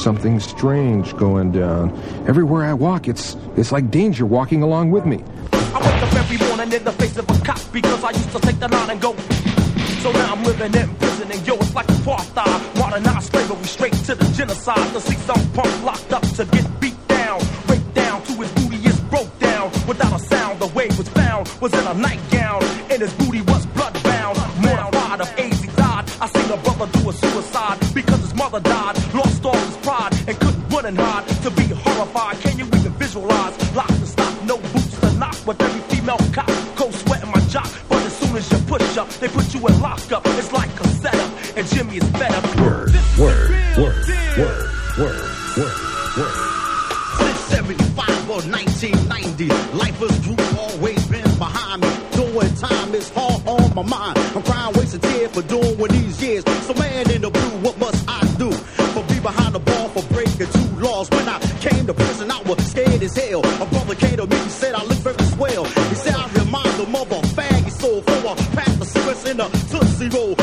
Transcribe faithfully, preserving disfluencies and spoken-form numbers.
something strange going down. Everywhere I walk, it's it's like danger walking along with me. I wake up every morning in the face of a cop because I used to take the line and go. So now I'm living in prison and yo, it's like apartheid. Modernized slavery straight to the genocide. To see some punk locked up to get beat down, raped down to his booty is broke down. Without a sound, the way was found was in a nightgown, and his booty was bloodbound. Mortified of AIDS, he died. I seen a brother do a suicide because his mother died. Lost all his pride and couldn't run and hide. To be horrified, can you even visualize? Locked and stock, no boots to knock with every female cop. Cold sweat in my jock, but as soon as you push up, they put you in lockup. It's like a setup, and Jimmy is fed up. Word, word, word, word, word, word, word. Since seventy-five or nineteen ninety, lifers group always been behind me. Doing time is hard on my mind. I'm crying, wasting tears for doing what these years. So man in the blue, what must I do? For be behind the bar for breaking two laws. When I came to prison, I was scared as hell. A brother came to me, he said I look very swell. He said I remind him of a faggy soul for a pack of cigarettes in a Tootsie Roll.